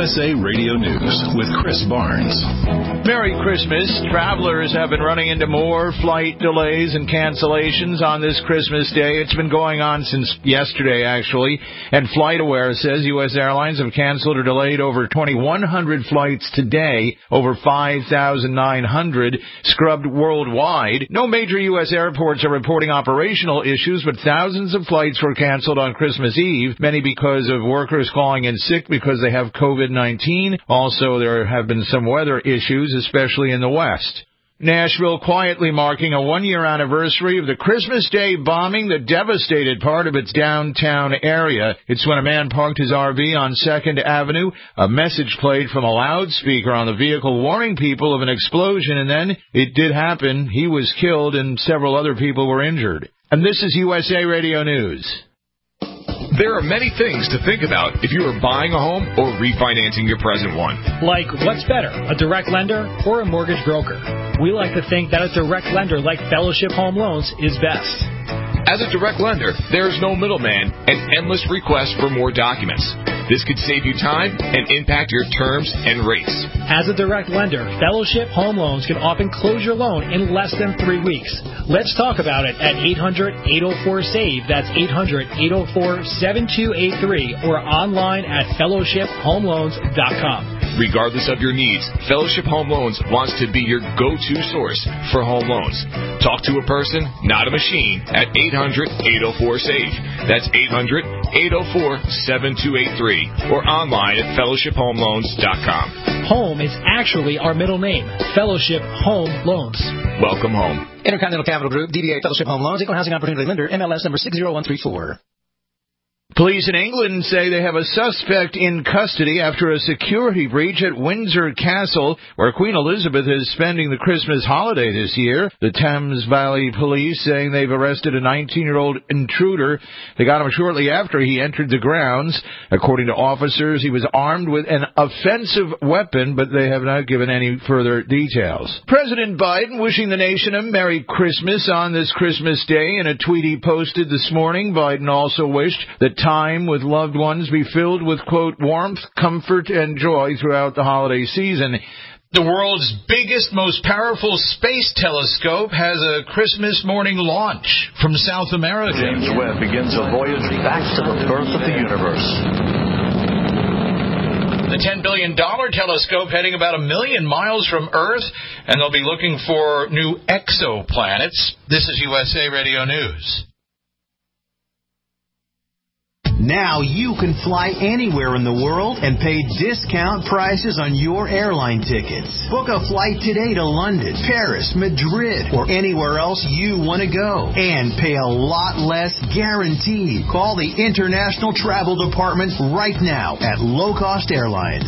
USA Radio News with Chris Barnes. Merry Christmas. Travelers have been running into more flight delays and cancellations on this Christmas Day. It's been going on since yesterday, actually. And FlightAware says U.S. airlines have canceled or delayed over 2,100 flights today, over 5,900 scrubbed worldwide. No major U.S. airports are reporting operational issues, but thousands of flights were canceled on Christmas Eve, many because of workers calling in sick because they have COVID-19. Also, there have been some weather issues, especially in the West. Nashville quietly marking a one-year anniversary of the Christmas Day bombing that devastated part of its downtown area. It's when a man parked his RV on 2nd Avenue. A message played from a loudspeaker on the vehicle warning people of an explosion, and then it did happen. He was killed and several other people were injured. And this is USA Radio News. There are many things to think about if you are buying a home or refinancing your present one. Like, what's better, a direct lender or a mortgage broker? We like to think that a direct lender like Fellowship Home Loans is best. As a direct lender, there is no middleman and endless requests for more documents. This could save you time and impact your terms and rates. As a direct lender, Fellowship Home Loans can often close your loan in less than 3 weeks. Let's talk about it at 800-804-SAVE. That's 800-804-7283 or online at fellowshiphomeloans.com. Regardless of your needs, Fellowship Home Loans wants to be your go-to source for home loans. Talk to a person, not a machine, at 800-804-SAVE. That's 800-804-7283 or online at fellowshiphomeloans.com. Home is actually our middle name, Fellowship Home Loans. Welcome home. Intercontinental Capital Group, DBA Fellowship Home Loans, Equal Housing Opportunity Lender, MLS number 60134. Police in England say they have a suspect in custody after a security breach at Windsor Castle, where Queen Elizabeth is spending the Christmas holiday this year. The Thames Valley Police saying they've arrested a 19-year-old intruder. They got him shortly after he entered the grounds. According to officers, he was armed with an offensive weapon, but they have not given any further details. President Biden wishing the nation a Merry Christmas on this Christmas Day. In a tweet he posted this morning, Biden also wished that time with loved ones be filled with, quote, warmth, comfort, and joy throughout the holiday season. The world's biggest, most powerful space telescope has a Christmas morning launch from South America. James Webb begins a voyage back to the birth of the universe. The $10 billion telescope heading about 1 million miles from Earth, and they'll be looking for new exoplanets. This is USA Radio News. Now you can fly anywhere in the world and pay discount prices on your airline tickets. Book a flight today to London, Paris, Madrid, or anywhere else you want to go. And pay a lot less guaranteed. Call the International Travel Department right now at Low Cost Airlines.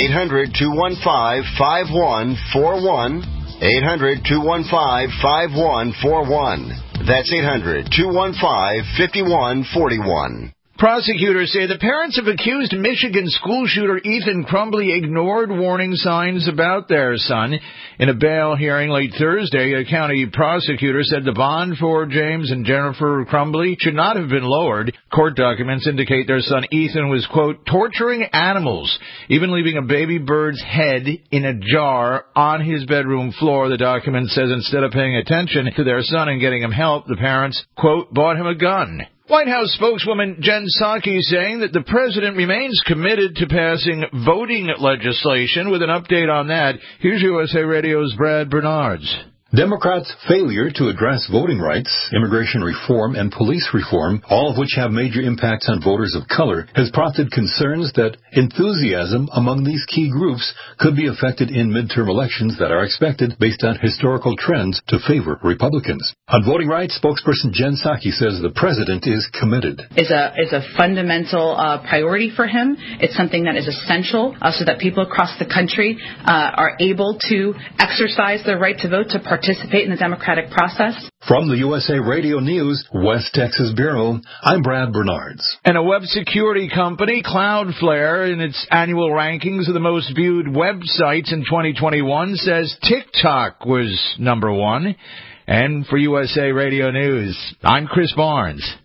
800-215-5141. 800-215-5141. That's 800-215-5141. Prosecutors say the parents of accused Michigan school shooter Ethan Crumbley ignored warning signs about their son. In a bail hearing late Thursday, a county prosecutor said the bond for James and Jennifer Crumbley should not have been lowered. Court documents indicate their son Ethan was, quote, torturing animals, even leaving a baby bird's head in a jar on his bedroom floor. The document says instead of paying attention to their son and getting him help, the parents, quote, bought him a gun. White House spokeswoman Jen Psaki saying that the president remains committed to passing voting legislation. With an update on that, here's USA Radio's Brad Bernards. Democrats' failure to address voting rights, immigration reform, and police reform, all of which have major impacts on voters of color, has prompted concerns that enthusiasm among these key groups could be affected in midterm elections that are expected based on historical trends to favor Republicans. On voting rights, spokesperson Jen Psaki says the president is committed. It's a fundamental priority for him. It's something that is essential so that people across the country are able to exercise their right to vote, to participate in the democratic process. From the USA Radio News, West Texas Bureau, I'm Brad Bernards. And a web security company, Cloudflare, in its annual rankings of the most viewed websites in 2021, says TikTok was number one. And for USA Radio News, I'm Chris Barnes.